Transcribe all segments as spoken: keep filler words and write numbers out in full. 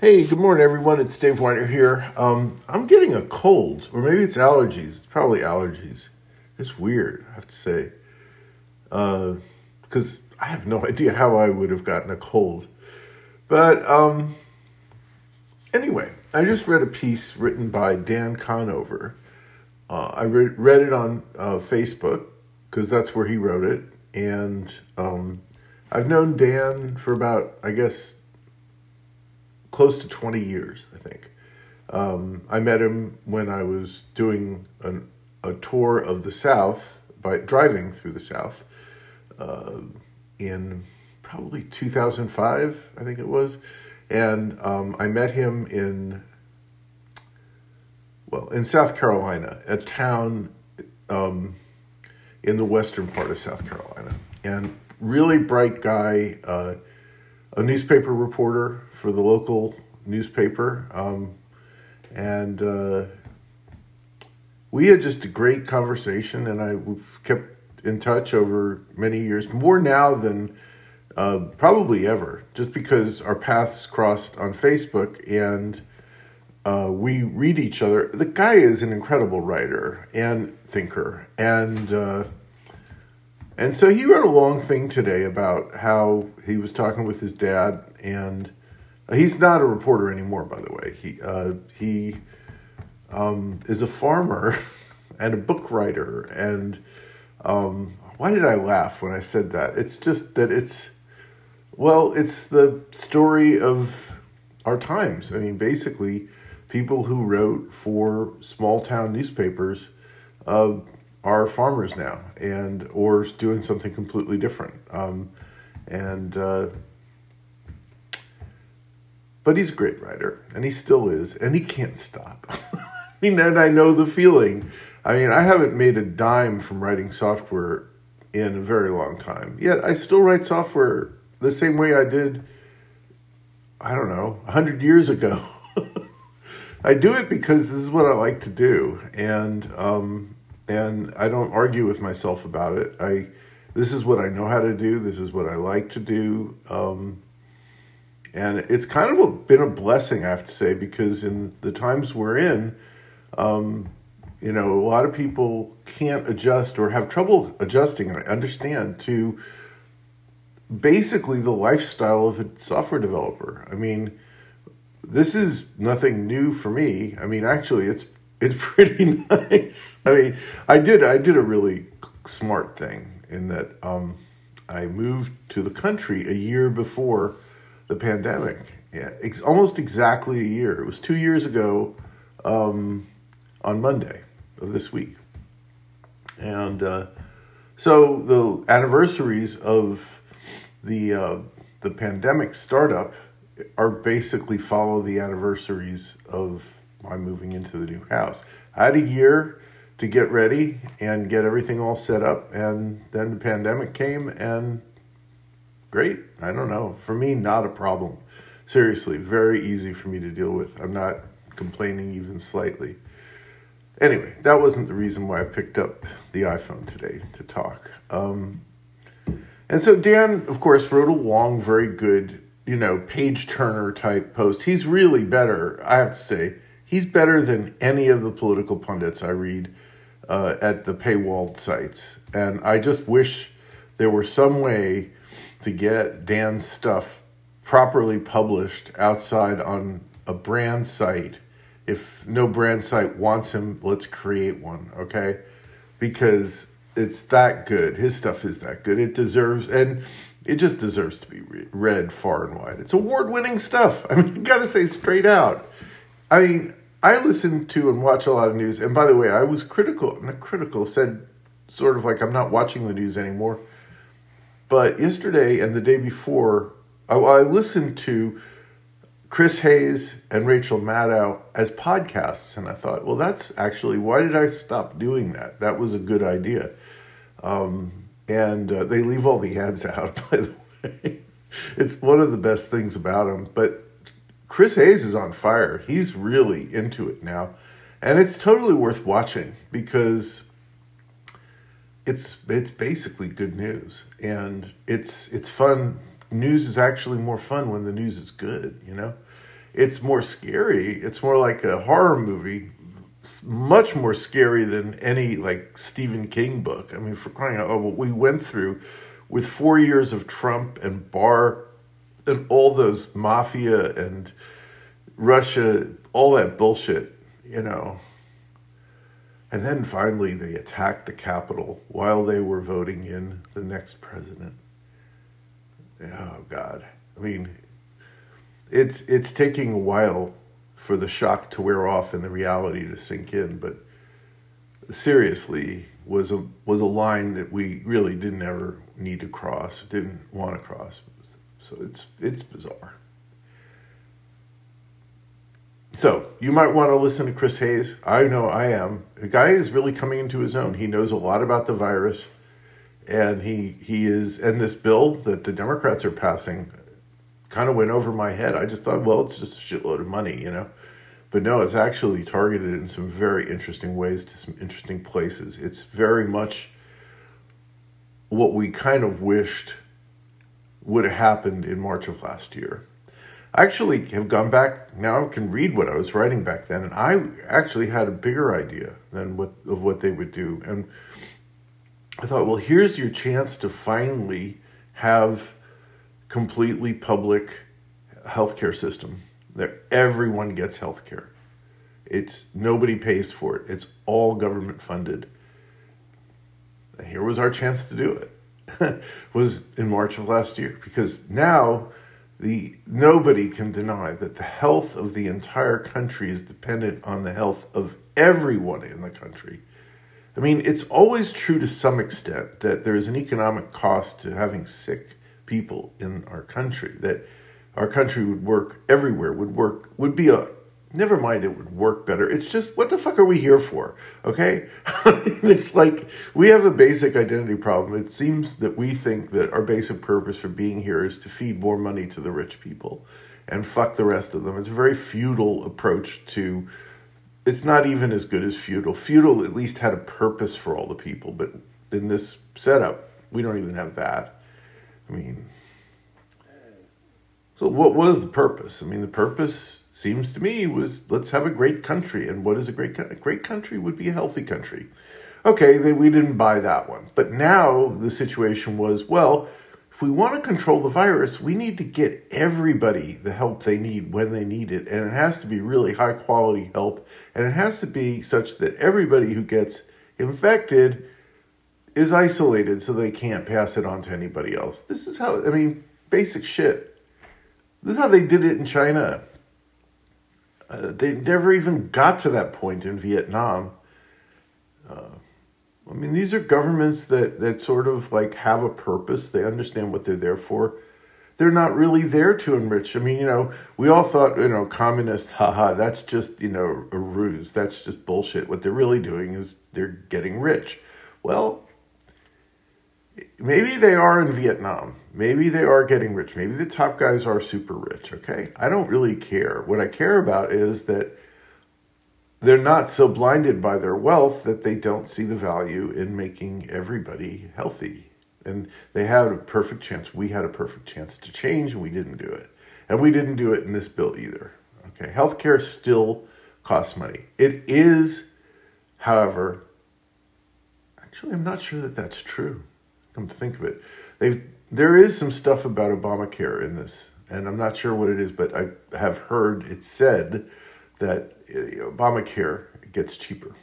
Hey, good morning, everyone. It's Dave Weiner here. Um, I'm getting a cold, or maybe it's allergies. It's probably allergies. It's weird, I have to say, because uh, I have no idea how I would have gotten a cold. But um, anyway, I just read a piece written by Dan Conover. Uh, I re- read it on uh, Facebook because that's where he wrote it, and um, I've known Dan for about, I guess, close to twenty years, I think. Um, I met him when I was doing an, a tour of the South, by driving through the South, uh, in probably two thousand five, I think it was. And um, I met him in, well, in South Carolina, a town um, in the western part of South Carolina. And really bright guy, uh, a newspaper reporter for the local newspaper. Um, and uh, we had just a great conversation, and I we've kept in touch over many years, more now than uh, probably ever, just because our paths crossed on Facebook, and uh, we read each other. The guy is an incredible writer and thinker, and uh, And so he wrote a long thing today about how he was talking with his dad, and he's not a reporter anymore, by the way. He uh, he um, is a farmer and a book writer. And um, why did I laugh when I said that? It's just that it's, well, it's the story of our times. I mean, basically, people who wrote for small town newspapers uh, are farmers now, and or doing something completely different. Um, and uh, but he's a great writer, and he still is, and he can't stop. I mean, and I know the feeling. I mean, I haven't made a dime from writing software in a very long time. Yet I still write software the same way I did, I don't know, a hundred years ago. I do it because this is what I like to do, and um, and I don't argue with myself about it. I this is what I know how to do. This is what I like to do, um, and it's kind of a, been a blessing, I have to say, because in the times we're in, um, you know, a lot of people can't adjust or have trouble adjusting. And I understand to basically the lifestyle of a software developer. I mean, this is nothing new for me. I mean, actually, it's it's pretty nice. I mean, I did I did a really smart thing in that um, I moved to the country a year before the pandemic. Yeah, ex- almost exactly a year. It was two years ago um, on Monday of this week, and uh, so the anniversaries of the uh, the pandemic startup are basically follow the anniversaries of my moving into the new house. I had a year to get ready and get everything all set up, and then the pandemic came, and great. I don't know. For me, not a problem. Seriously, very easy for me to deal with. I'm not complaining even slightly. Anyway, that wasn't the reason why I picked up the iPhone today to talk. Um, and so Dan, of course, wrote a long, very good, you know, page turner type post. He's really better, I have to say. He's better than any of the political pundits I read uh, at the paywalled sites. And I just wish there were some way to get Dan's stuff properly published outside on a brand site. If no brand site wants him, let's create one, okay? Because it's that good. His stuff is that good. It deserves, and it just deserves to be re- read far and wide. It's award-winning stuff. I mean, you gotta say straight out. I mean, I listen to and watch a lot of news, and by the way, I was critical, not critical, said sort of like I'm not watching the news anymore. But yesterday and the day before, I, I listened to Chris Hayes and Rachel Maddow as podcasts, and I thought, well, that's actually, why did I stop doing that? That was a good idea. Um, and uh, they leave all the ads out, by the way. It's one of the best things about them. But Chris Hayes is on fire. He's really into it now. And it's totally worth watching because it's it's basically good news. And it's it's fun. News is actually more fun when the news is good, you know? it's more scary. It's more like a horror movie, much more scary than any like Stephen King book. I mean, for crying out loud, what we went through with four years of Trump and Barr and all those mafia and Russia, all that bullshit, you know. And then finally they attacked the Capitol while they were voting in the next president. Oh, God. I mean, it's it's taking a while for the shock to wear off and the reality to sink in, but seriously was a was a line that we really didn't ever need to cross, didn't want to cross. So it's it's bizarre. So you might want to listen to Chris Hayes. I know I am. The guy is really coming into his own. He knows a lot about the virus, and he he is. And this bill that the Democrats are passing kind of went over my head. I just thought, well, it's just a shitload of money, you know. But no, it's actually targeted in some very interesting ways to some interesting places. It's very much what we kind of wished would have happened in March of last year. I actually have gone back, now I can read what I was writing back then, and I actually had a bigger idea than what of what they would do. And I thought, well, here's your chance to finally have completely public healthcare system that everyone gets healthcare. It's nobody pays for it. It's all government funded. And here was our chance to do it. Was in March of last year, because now the nobody can deny that the health of the entire country is dependent on the health of everyone in the country. I mean, it's always true to some extent that there is an economic cost to having sick people in our country, that our country would work everywhere, would work, would be a, never mind it would work better. It's just, what the fuck are we here for? Okay? It's like, we have a basic identity problem. It seems that we think that our basic purpose for being here is to feed more money to the rich people and fuck the rest of them. It's a very feudal approach to, it's not even as good as feudal. Feudal at least had a purpose for all the people, but in this setup, we don't even have that. I mean, so what was the purpose? I mean, the purpose seems to me was, let's have a great country. And what is a great country? A great country would be a healthy country. Okay, they, we didn't buy that one. But now the situation was, well, if we want to control the virus, we need to get everybody the help they need when they need it. And it has to be really high quality help. And it has to be such that everybody who gets infected is isolated so they can't pass it on to anybody else. This is how, I mean, basic shit. This is how they did it in China. Uh, they never even got to that point in Vietnam. Uh, I mean, these are governments that, that sort of like have a purpose. They understand what they're there for. They're not really there to enrich. I mean, you know, we all thought, you know, communist, haha, that's just, you know, a ruse. That's just bullshit. What they're really doing is they're getting rich. Well, maybe they are in Vietnam. Maybe they are getting rich. Maybe the top guys are super rich, okay? I don't really care. What I care about is that they're not so blinded by their wealth that they don't see the value in making everybody healthy. And they had a perfect chance. We had a perfect chance to change, and we didn't do it. And we didn't do it in this bill either, okay? Healthcare still costs money. It is, however, actually, I'm not sure that that's true. Come to think of it, they've there is some stuff about Obamacare in this, and I'm not sure what it is, but I have heard it said that Obamacare gets cheaper.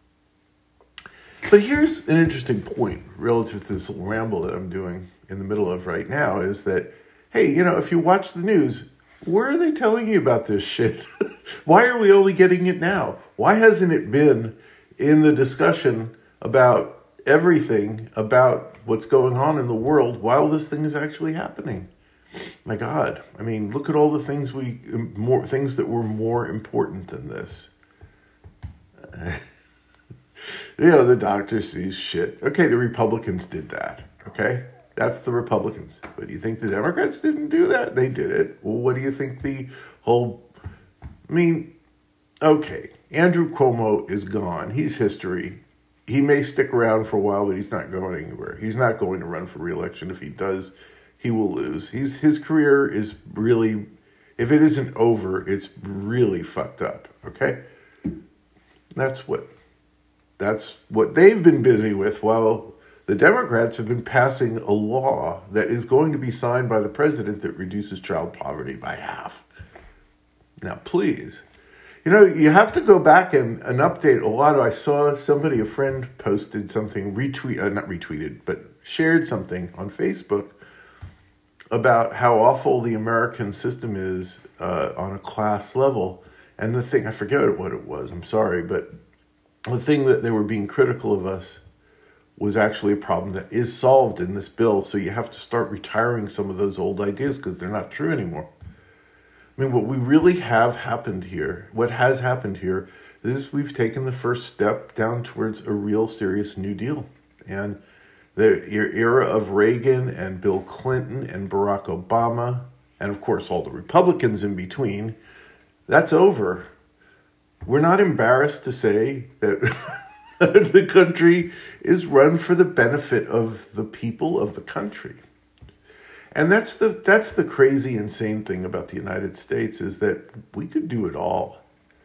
But here's an interesting point relative to this little ramble that I'm doing in the middle of right now, is that, hey, you know, if you watch the news, where are they telling you about this shit? Why are we only getting it now? Why hasn't it been in the discussion about everything about what's going on in the world while this thing is actually happening? My God, I mean, look at all the things we more things that were more important than this. You know, the doctor sees shit. Okay, the Republicans did that. Okay, that's the Republicans. But do you think the Democrats didn't do that? They did it. Well, what do you think the whole? I mean, okay, Andrew Cuomo is gone. He's history. He may stick around for a while, but he's not going anywhere. He's not going to run for re-election. If he does, he will lose. He's his career is really, If it isn't over, it's really fucked up, okay? That's what that's what they've been busy with while the Democrats have been passing a law that is going to be signed by the president that reduces child poverty by half. Now, please, you know, you have to go back and, and update a lot of, I saw somebody, a friend posted something, retweet, uh, not retweeted, but shared something on Facebook about how awful the American system is uh, on a class level. And the thing, I forget what it was, I'm sorry, but the thing that they were being critical of us was actually a problem that is solved in this bill. So you have to start retiring some of those old ideas because they're not true anymore. I mean, what we really have happened here, what has happened here, is we've taken the first step down towards a real serious New Deal. And the era of Reagan and Bill Clinton and Barack Obama, and of course all the Republicans in between, that's over. We're not embarrassed to say that the country is run for the benefit of the people of the country. And that's the that's the crazy, insane thing about the United States, is that we could do it all.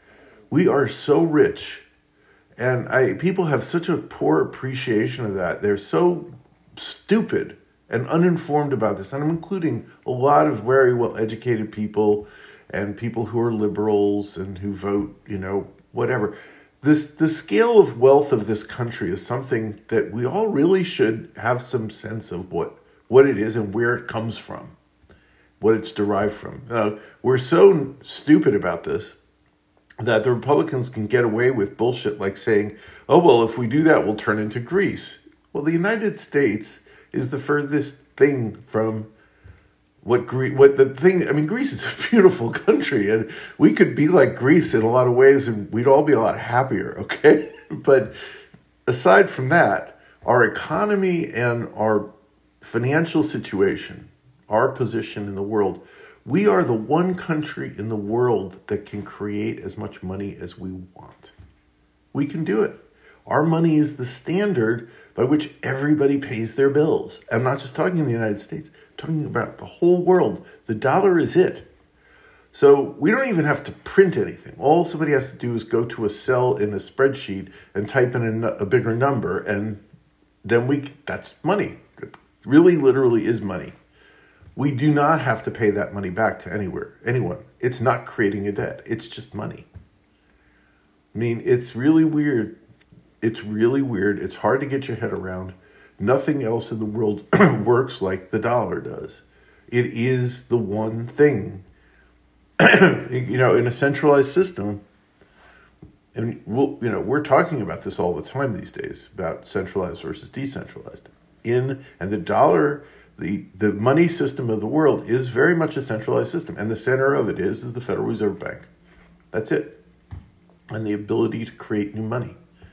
We are so rich. And I people have such a poor appreciation of that. They're so stupid and uninformed about this. And I'm including a lot of very well-educated people and people who are liberals and who vote, you know, whatever. This the scale of wealth of this country is something that we all really should have some sense of what, what it is and where it comes from, what it's derived from. Uh, we're so stupid about this that the Republicans can get away with bullshit like saying, oh, well, if we do that, we'll turn into Greece. Well, the United States is the furthest thing from what Greece, what the thing, I mean, Greece is a beautiful country, and we could be like Greece in a lot of ways, and we'd all be a lot happier, okay? But aside from that, our economy and our financial situation, our position in the world, we are the one country in the world that can create as much money as we want. We can do it. Our money is the standard by which everybody pays their bills. I'm not just talking in the United States, I'm talking about the whole world. The dollar is it. So we don't even have to print anything. All somebody has to do is go to a cell in a spreadsheet and type in a, a bigger number, and then we that's money. It really, literally is money. We do not have to pay that money back to anywhere, anyone. It's not creating a debt. It's just money. I mean, it's really weird. It's really weird. It's hard to get your head around. Nothing else in the world works like the dollar does. It is the one thing. You know, in a centralized system, and we'll, you know, we're talking about this all the time these days, about centralized versus decentralized. In and the dollar, the the money system of the world is very much a centralized system, and the center of it is is the Federal Reserve Bank. That's it, and the ability to create new money.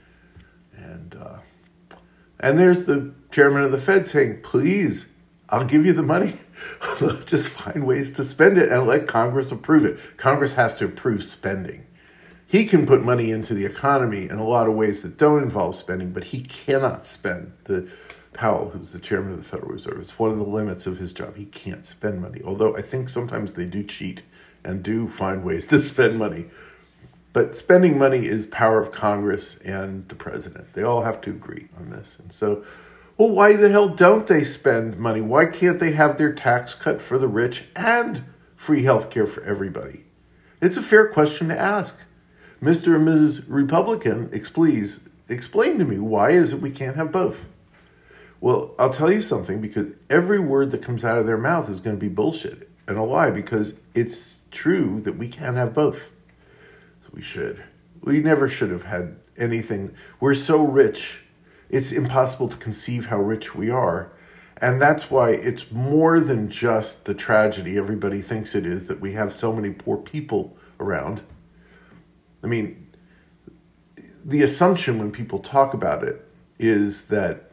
And uh, and there's the chairman of the Fed saying, please, I'll give you the money. Just find ways to spend it and let Congress approve it. Congress has to approve spending. He can put money into the economy in a lot of ways that don't involve spending, but he cannot spend. The Powell, who's the chairman of the Federal Reserve, it's one of the limits of his job. He can't spend money, although I think sometimes they do cheat and do find ways to spend money. But spending money is power of Congress and the president. They all have to agree on this. And so, well, why the hell don't they spend money? Why can't they have their tax cut for the rich and free health care for everybody? It's a fair question to ask. Mister and Missus Republican, please explain to me, why is it we can't have both? Well, I'll tell you something, because every word that comes out of their mouth is going to be bullshit and a lie, because it's true that we can't have both. We should. We never should have had anything. We're so rich, it's impossible to conceive how rich we are. And that's why it's more than just the tragedy everybody thinks it is that we have so many poor people around. I mean, the assumption when people talk about it is that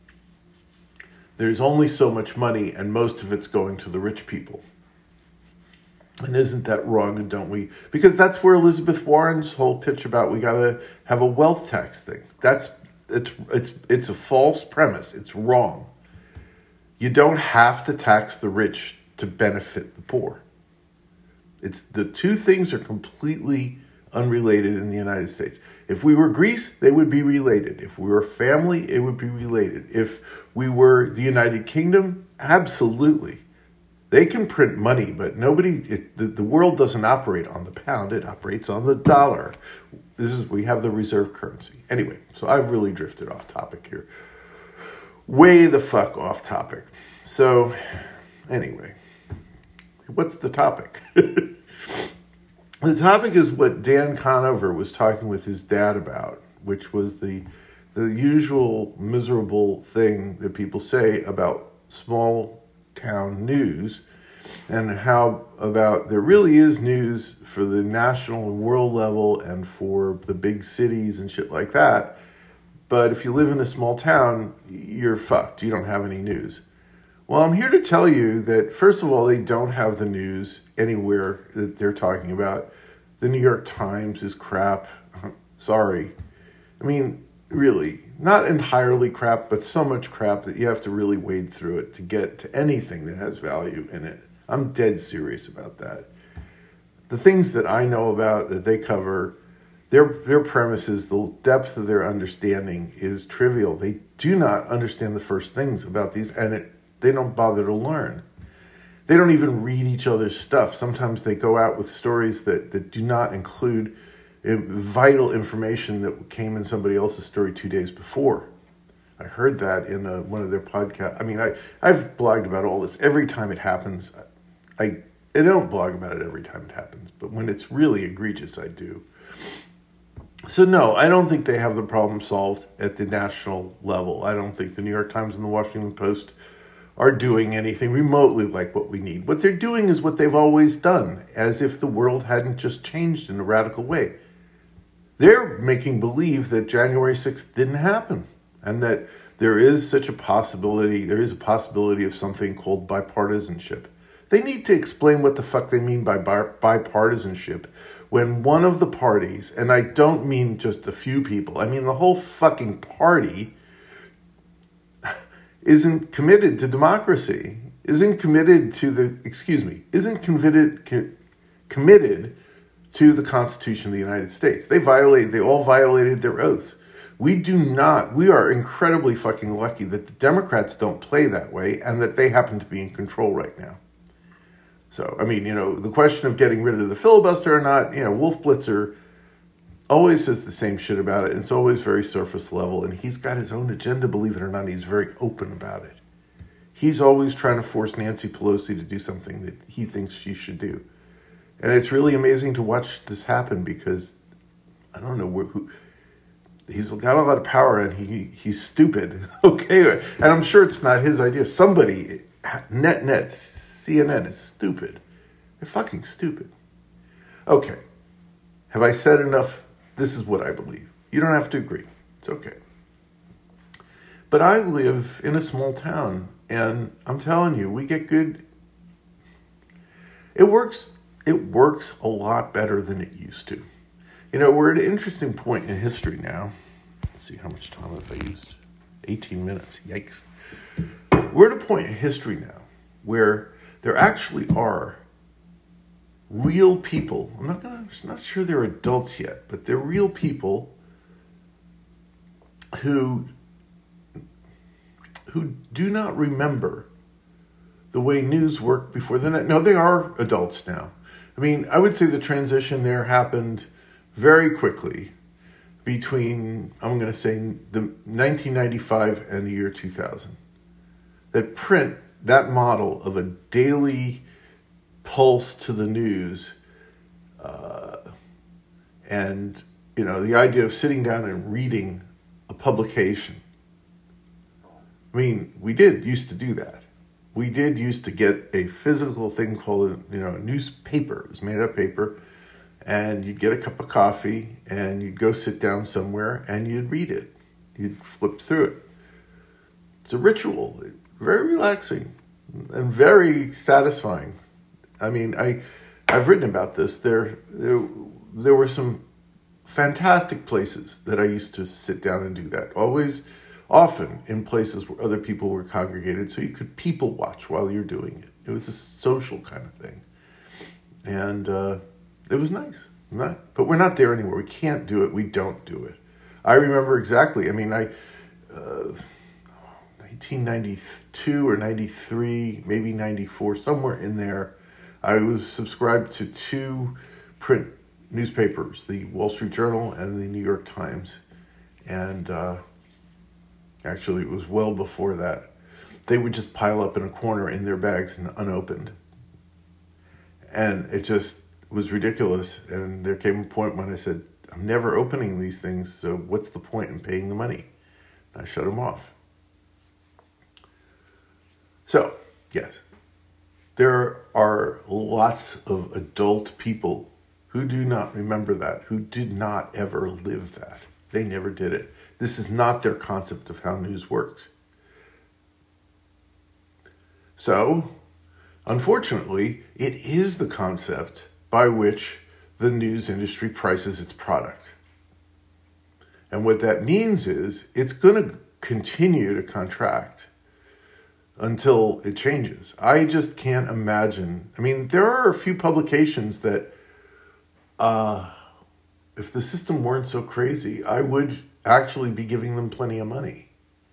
there's only so much money and most of it's going to the rich people. And isn't that wrong? And don't we? Because that's where Elizabeth Warren's whole pitch about we got to have a wealth tax thing. That's it's it's it's a false premise. It's wrong. You don't have to tax the rich to benefit the poor. It's the two things are completely unrelated in the United States. If we were Greece, they would be related. If we were family, it would be related. If we were the United Kingdom, absolutely. They can print money, but nobody, it, the, the world doesn't operate on the pound. It operates on the dollar. This is, we have the reserve currency. Anyway, so I've really drifted off topic here. Way the fuck off topic. So, anyway, what's the topic? The topic is what Dan Conover was talking with his dad about, which was the the usual miserable thing that people say about small town news, and how about there really is news for the national and world level and for the big cities and shit like that. But if you live in a small town, you're fucked. You don't have any news. Well, I'm here to tell you that, first of all, they don't have the news anywhere that they're talking about. The New York Times is crap. Sorry. I mean, really, not entirely crap, but so much crap that you have to really wade through it to get to anything that has value in it. I'm dead serious about that. The things that I know about that they cover, their their premises, the depth of their understanding is trivial. They do not understand the first things about these, and it they don't bother to learn. They don't even read each other's stuff. Sometimes they go out with stories that, that do not include vital information that came in somebody else's story two days before. I heard that in a, one of their podcasts. I mean, I, I've blogged about all this. Every time it happens, I, I don't blog about it every time it happens, but when it's really egregious, I do. So no, I don't think they have the problem solved at the national level. I don't think the New York Times and the Washington Post are doing anything remotely like what we need. What they're doing is what they've always done, as if the world hadn't just changed in a radical way. They're making believe that January sixth didn't happen, and that there is such a possibility, there is a possibility of something called bipartisanship. They need to explain what the fuck they mean by bipartisanship when one of the parties, and I don't mean just a few people, I mean the whole fucking party, isn't committed to democracy, isn't committed to the, excuse me, isn't committed co- committed to the Constitution of the United States. They violate, they all violated their oaths. We do not, we are incredibly fucking lucky that the Democrats don't play that way and that they happen to be in control right now. So, I mean, you know, the question of getting rid of the filibuster or not, you know, Wolf Blitzer always says the same shit about it, and it's always very surface level, and he's got his own agenda, believe it or not. He's very open about it. He's always trying to force Nancy Pelosi to do something that he thinks she should do. And it's really amazing to watch this happen because, I don't know, who, he's got a lot of power and he he's stupid, okay? And I'm sure it's not his idea. Somebody, net net, C N N is stupid. They're fucking stupid. Okay, have I said enough? This is what I believe. You don't have to agree. It's okay. But I live in a small town, and I'm telling you, we get good. It works. It works a lot better than it used to. You know, we're at an interesting point in history now. Let's see, how much time have I used? eighteen minutes. Yikes. We're at a point in history now where there actually are real people. I'm not gonna. I'm not sure they're adults yet, but they're real people who who do not remember the way news worked before the net. No, they are adults now. I mean, I would say the transition there happened very quickly between, I'm going to say, the nineteen ninety-five and the year two thousand. That print, that model of a daily pulse to the news, uh, and, you know, the idea of sitting down and reading a publication. I mean, we did used to do that. We did used to get a physical thing called, a, you know, a newspaper. It was made out of paper, and you'd get a cup of coffee, and you'd go sit down somewhere, and you'd read it. You'd flip through it. It's a ritual, very relaxing, and very satisfying. I mean, I, I've written about this. There, there, there were some fantastic places that I used to sit down and do that. Always, often in places where other people were congregated, so you could people watch while you're doing it. It was a social kind of thing. And uh, it was nice. Not, but we're not there anymore. We can't do it. We don't do it. I remember exactly. I mean, I uh, nineteen ninety-two or ninety-three, maybe ninety-four, somewhere in there, I was subscribed to two print newspapers, the Wall Street Journal and the New York Times. And uh, actually, it was well before that. They would just pile up in a corner in their bags and unopened. And it just was ridiculous. And there came a point when I said, I'm never opening these things, so what's the point in paying the money? And I shut them off. So, yes, there are lots of adult people who do not remember that, who did not ever live that. They never did it. This is not their concept of how news works. So, unfortunately, it is the concept by which the news industry prices its product. And what that means is it's going to continue to contract until it changes. I just can't imagine. I mean, there are a few publications that, uh, if the system weren't so crazy, I would actually be giving them plenty of money.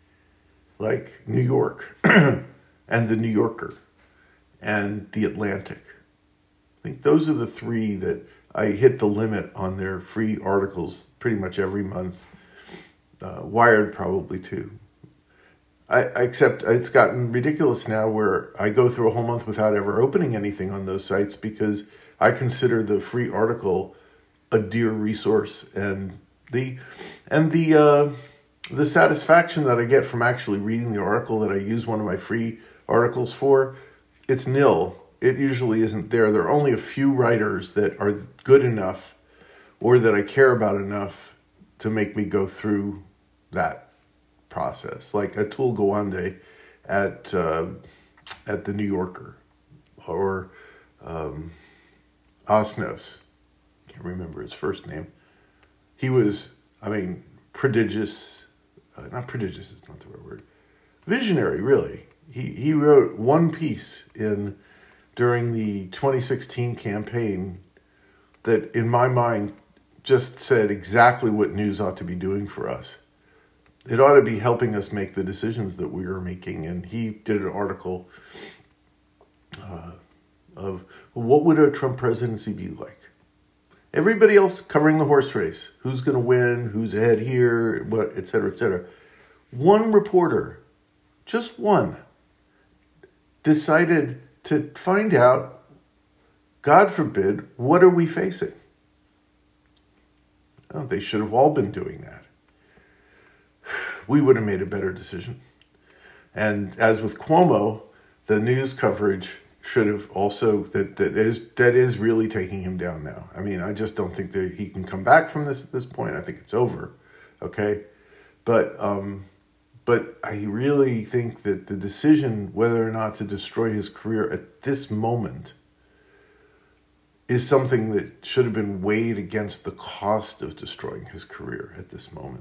Like New York and the New Yorker and the Atlantic. I think those are the three that I hit the limit on their free articles pretty much every month. Uh, Wired probably too. I, I except it's gotten ridiculous now where I go through a whole month without ever opening anything on those sites because I consider the free article a dear resource, and the and the uh, the satisfaction that I get from actually reading the article that I use one of my free articles for, it's nil. It usually isn't there. There are only a few writers that are good enough or that I care about enough to make me go through that process. Like Atul Gawande at uh, at the New Yorker, or um, Osnos. Can't remember his first name. He was, I mean, prodigious. Uh, not prodigious. It's not the right word. Visionary, really. He he wrote one piece in during the twenty sixteen campaign that, in my mind, just said exactly what news ought to be doing for us. It ought to be helping us make the decisions that we are making. And he did an article uh, of what would a Trump presidency be like? Everybody else covering the horse race. Who's going to win? Who's ahead here? What, et cetera, et cetera. One reporter, just one, decided to find out, God forbid, what are we facing? Oh, they should have all been doing that. We would have made a better decision. And as with Cuomo, the news coverage should have also, that, that is that is really taking him down now. I mean, I just don't think that he can come back from this at this point. I think it's over, okay? But um, but I really think that the decision whether or not to destroy his career at this moment is something that should have been weighed against the cost of destroying his career at this moment.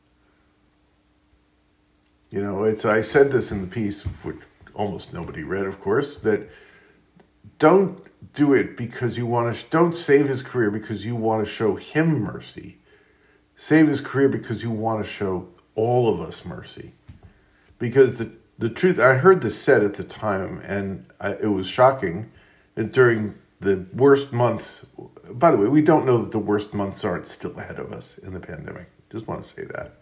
You know, it's I said this in the piece, which almost nobody read, of course, that don't do it because you want to, don't save his career because you want to show him mercy. Save his career because you want to show all of us mercy. Because the, the truth, I heard this said at the time, and I, it was shocking, that during the worst months, by the way, we don't know that the worst months aren't still ahead of us in the pandemic. Just want to say that.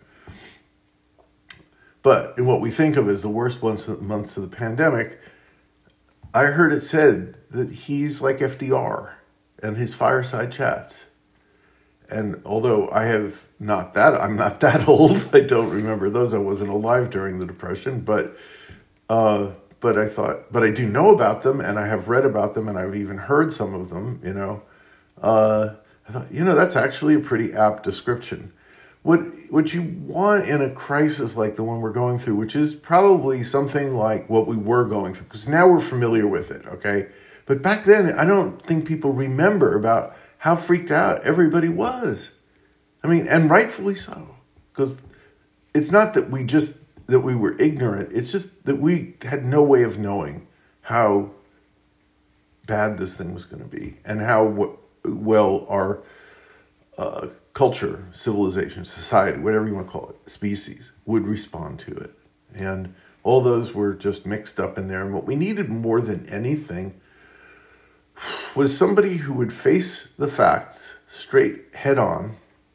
But in what we think of as the worst months months of the pandemic, I heard it said that he's like F D R and his fireside chats. And although I have not that, I'm not that old. I don't remember those. I wasn't alive during the Depression, but uh, but I thought, but I do know about them, and I have read about them, and I've even heard some of them. You know, uh, I thought, you know, that's actually a pretty apt description. What what you want in a crisis like the one we're going through, which is probably something like what we were going through, because now we're familiar with it, okay? But back then, I don't think people remember about how freaked out everybody was. I mean, and rightfully so, because it's not that we just, that we were ignorant, it's just that we had no way of knowing how bad this thing was going to be, and how w- well our uh, culture, civilization, society, whatever you want to call it, species, would respond to it. And all those were just mixed up in there. And what we needed more than anything was somebody who would face the facts straight head on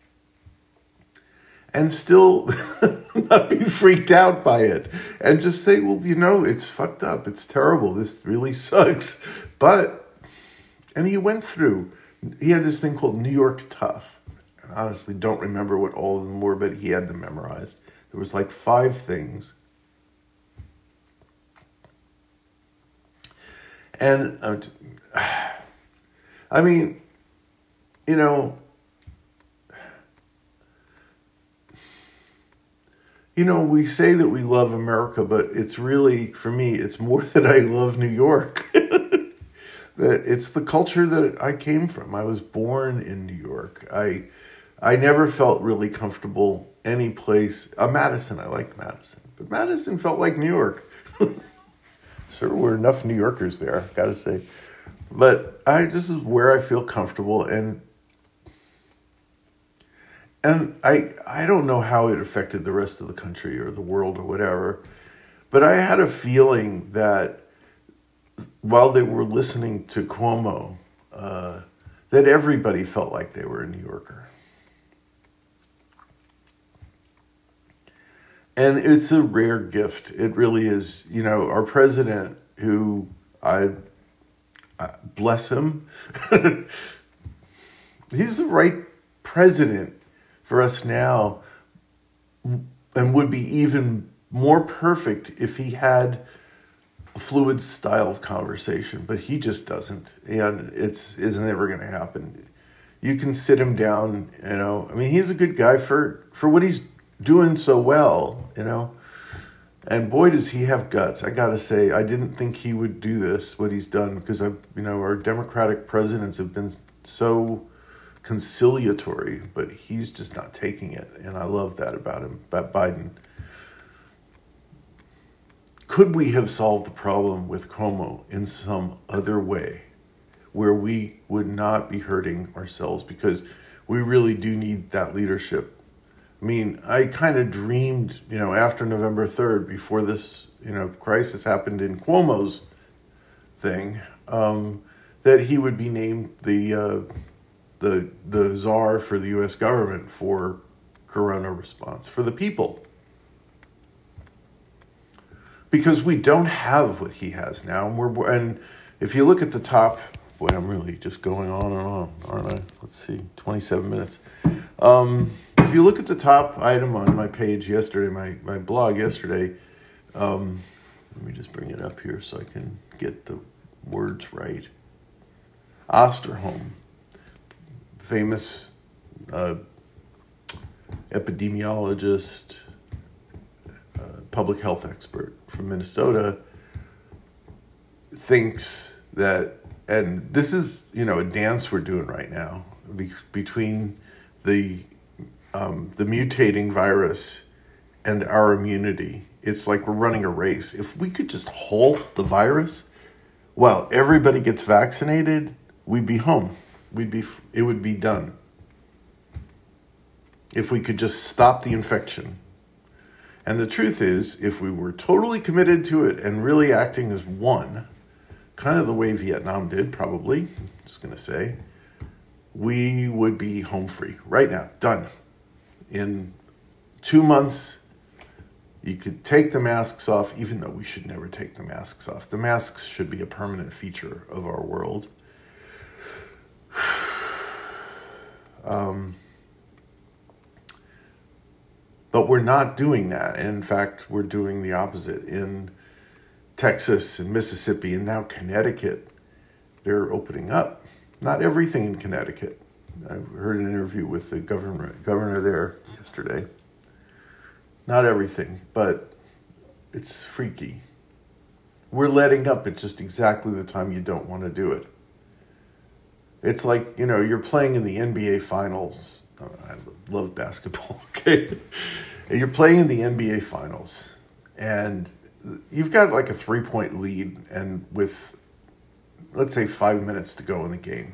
and still not be freaked out by it, and just say, well, you know, it's fucked up. It's terrible. This really sucks. But, and he went through, he had this thing called New York Tough. And I honestly don't remember what all of them were, but he had them memorized. There was like five things. And, uh, I mean, you know, You know, we say that we love America, but it's really, for me, it's more that I love New York. That it's the culture that I came from. I was born in New York. I I never felt really comfortable any place. Uh, Madison, I liked Madison. But Madison felt like New York. There were enough New Yorkers there, I've got to say. But I this is where I feel comfortable, and And I I don't know how it affected the rest of the country or the world or whatever, but I had a feeling that while they were listening to Cuomo, uh, that everybody felt like they were a New Yorker. And it's a rare gift. It really is. You know, our president, who I, I bless him, he's the right president for us now, and would be even more perfect if he had a fluid style of conversation, but he just doesn't, and it's is never going to happen. You can sit him down, you know. I mean, he's a good guy for for what he's doing so well, you know. And boy, does he have guts! I got to say, I didn't think he would do this, what he's done, because I, you know, our Democratic presidents have been so conciliatory, but he's just not taking it, and I love that about him, about Biden. Could we have solved the problem with Cuomo in some other way, where we would not be hurting ourselves, because we really do need that leadership? I mean, I kind of dreamed, you know, after November third, before this, you know, crisis happened in Cuomo's thing, um, that he would be named the uh, the the czar for the U S government for corona response, for the people. Because we don't have what he has now. And, we're, and if you look at the top, boy, I'm really just going on and on, aren't I? Let's see, twenty-seven minutes. Um, if you look at the top item on my page yesterday, my, my blog yesterday, um, let me just bring it up here so I can get the words right. Osterholm, famous uh, epidemiologist, uh, public health expert from Minnesota, thinks that, and this is, you know, a dance we're doing right now be, between the um, the mutating virus and our immunity. It's like we're running a race. If we could just halt the virus, well, everybody gets vaccinated, we'd be home. We'd be, it would be done. If we could just stop the infection. And the truth is, if we were totally committed to it and really acting as one, kind of the way Vietnam did, probably, I'm just going to say, we would be home free right now, done. In two months, you could take the masks off, even though we should never take the masks off. The masks should be a permanent feature of our world. Um, but we're not doing that. In fact, we're doing the opposite. In Texas and Mississippi and now Connecticut, they're opening up. Not everything in Connecticut. I heard an interview with the governor, governor there yesterday. Not everything, but it's freaky. We're letting up at just exactly the time you don't want to do it. It's like, you know, you're playing in the N B A Finals. I love basketball, okay? You're playing in the N B A Finals, and you've got like a three-point lead, and with let's say, five minutes to go in the game.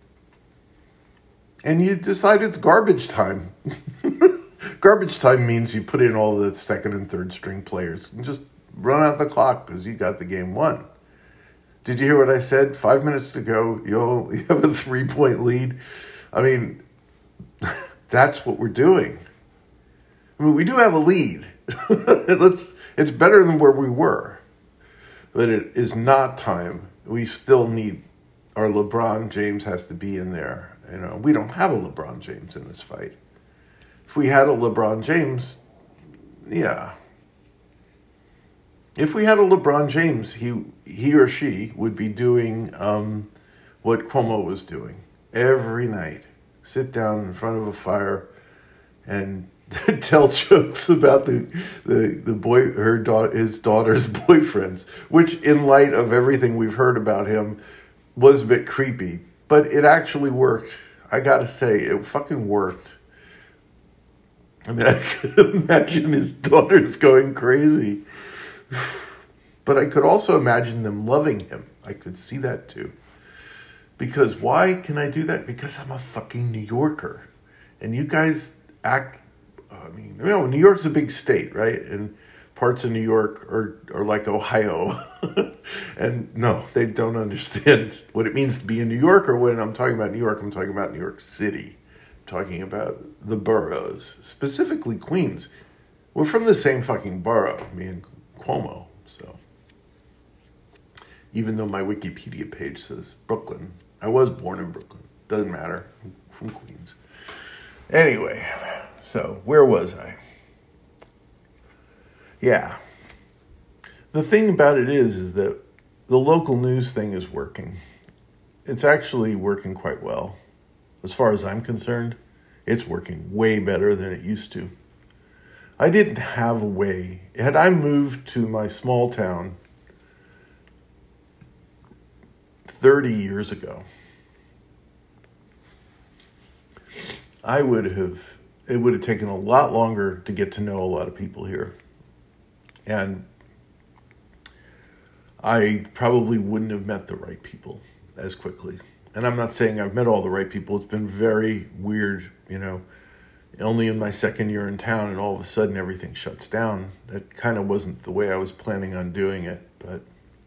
And you decide it's garbage time. Garbage time means you put in all the second and third string players and just run out the clock because you got the game won. Did you hear what I said? Five minutes to go, you'll you have a three-point lead. I mean, that's what we're doing. I mean, we do have a lead. Let's. It's better than where we were. But it is not time. We still need, our LeBron James has to be in there. You know, we don't have a LeBron James in this fight. If we had a LeBron James, yeah. If we had a LeBron James, he he or she would be doing um, what Cuomo was doing every night. Sit down in front of a fire and tell jokes about the the the boy her da- his daughter's boyfriends, which in light of everything we've heard about him was a bit creepy, but it actually worked. I gotta say, it fucking worked. I mean, I could imagine his daughters going crazy. But I could also imagine them loving him. I could see that too. Because why can I do that? Because I'm a fucking New Yorker. And you guys act, I mean, you know, New York's a big state, right? And parts of New York are, are like Ohio. And no, they don't understand what it means to be a New Yorker. When I'm talking about New York, I'm talking about New York City. Talking about the boroughs, specifically Queens. We're from the same fucking borough, me and Cuomo, so. Even though my Wikipedia page says Brooklyn. I was born in Brooklyn. Doesn't matter. I'm from Queens. Anyway, so where was I? Yeah. The thing about it is, is that the local news thing is working. It's actually working quite well. As far as I'm concerned, it's working way better than it used to. I didn't have a way. Had I moved to my small town thirty years ago, I would have, it would have taken a lot longer to get to know a lot of people here. And I probably wouldn't have met the right people as quickly. And I'm not saying I've met all the right people. It's been very weird, you know, only in my second year in town and all of a sudden everything shuts down. That kind of wasn't the way I was planning on doing it, but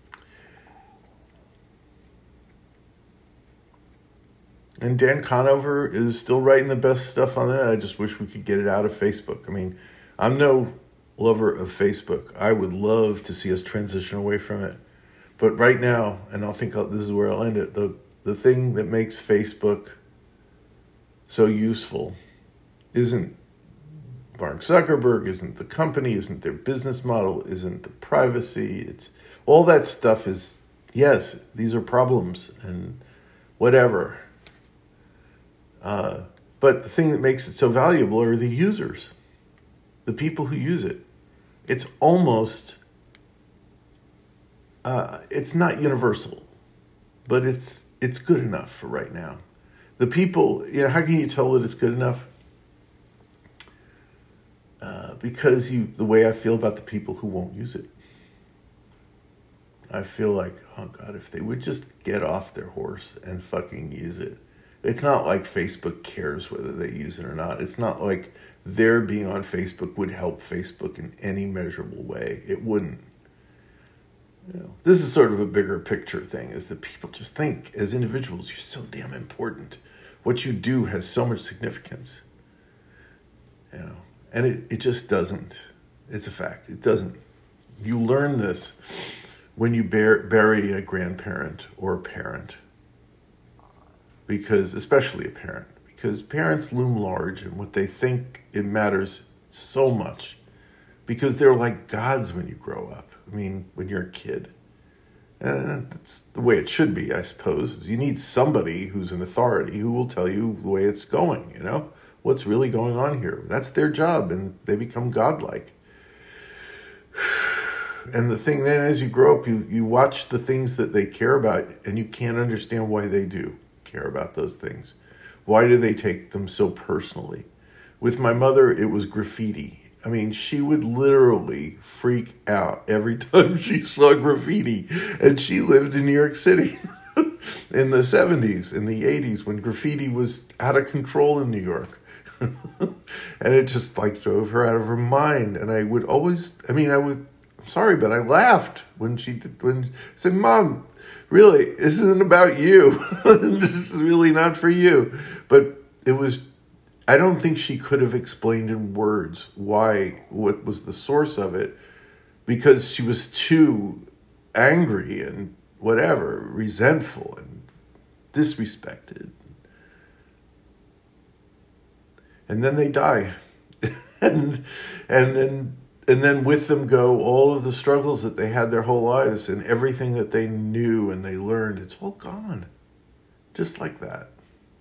and Dan Conover is still writing the best stuff on that. I just wish we could get it out of Facebook. I mean, I'm no lover of Facebook. I would love to see us transition away from it. But right now, and I think I'll, this is where I'll end it, the The thing that makes Facebook so useful isn't Mark Zuckerberg, isn't the company, isn't their business model, isn't the privacy. It's all that stuff is, yes, these are problems and whatever. Uh, but the thing that makes it so valuable are the users, the people who use it. It's almost, uh, it's not universal, but it's, It's good enough for right now. The people, you know, how can you tell that it's good enough? Uh, because you, the way I feel about the people who won't use it. I feel like, oh God, if they would just get off their horse and fucking use it. It's not like Facebook cares whether they use it or not. It's not like their being on Facebook would help Facebook in any measurable way. It wouldn't. You know, this is sort of a bigger picture thing, is that people just think as individuals, you're so damn important. What you do has so much significance. You know, and it, it just doesn't. It's a fact. It doesn't. You learn this when you bear, bury a grandparent or a parent. Because, especially a parent, because parents loom large and what they think it matters so much. Because they're like gods when you grow up. I mean, when you're a kid. And that's the way it should be, I suppose. You need somebody who's an authority who will tell you the way it's going, you know? What's really going on here. That's their job, and they become godlike. And the thing then, as you grow up, you, you watch the things that they care about, and you can't understand why they do care about those things. Why do they take them so personally? With my mother, it was graffiti. I mean, she would literally freak out every time she saw graffiti, and she lived in New York City. in the seventies, in the eighties, when graffiti was out of control in New York. And it just like drove her out of her mind. And I would always, I mean, I would, I'm sorry, but I laughed when she did, when she said, Mom, really, this isn't about you. This is really not for you. But it was, I don't think she could have explained in words why, what was the source of it, because she was too angry and whatever, resentful and disrespected. And then they die. and and then and then with them go all of the struggles that they had their whole lives, and everything that they knew and they learned, it's all gone. Just like that.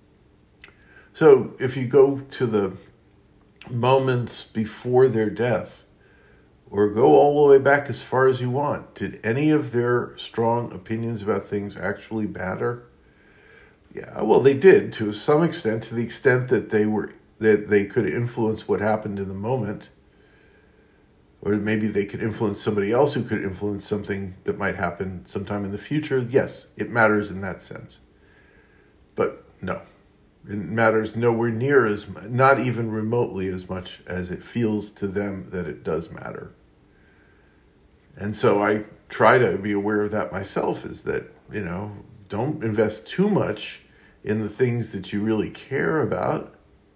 So if you go to the moments before their death, or go all the way back as far as you want, did any of their strong opinions about things actually matter? Yeah, well, they did to some extent, to the extent that they were that they could influence what happened in the moment, or maybe they could influence somebody else who could influence something that might happen sometime in the future. Yes, it matters in that sense. But no, it matters nowhere near as, not even remotely as much as it feels to them that it does matter. And so I try to be aware of that myself, is that, you know, don't invest too much in the things that you really care about.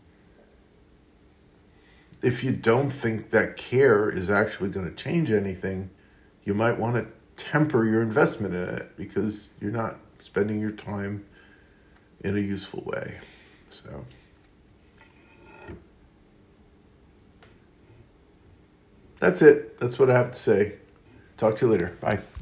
If you don't think that care is actually going to change anything, you might want to temper your investment in it, because you're not spending your time in a useful way. So that's it. That's what I have to say. Talk to you later. Bye.